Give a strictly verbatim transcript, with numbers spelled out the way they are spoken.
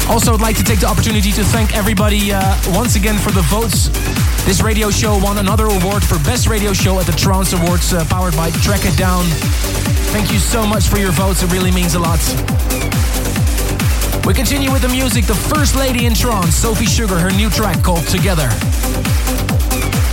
Also, I'd like to take the opportunity to thank everybody uh, once again for the votes. This radio show won another award for Best Radio Show at the Trance Awards, uh, powered by Track It Down. Thank you so much for your votes, it really means a lot. We continue with the music. The first lady in trance, Sophie Sugar, her new track called Together.